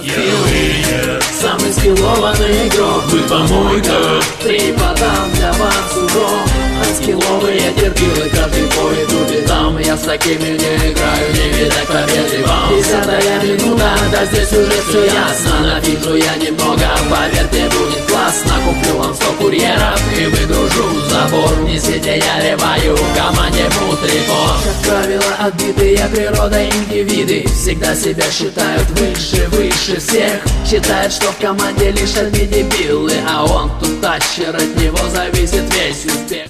Самый скиллованный игрок, вы помойка. Три подам для вас урок. Скилловые терпилы, каждый по ютубе там. Я с такими не играю, не видать победы вам. 10-я минута, да здесь уже все ясно. Навижу я немного, поверьте, будет классно. Куплю вам 100 курьеров и выгружу забор. Не сидя я реваю, в команде мутрифон. Как правило, отбитые природой индивиды всегда себя считают выше всех. Считают, что в команде лишь одни дебилы, а он тут тащер, от него зависит весь успех.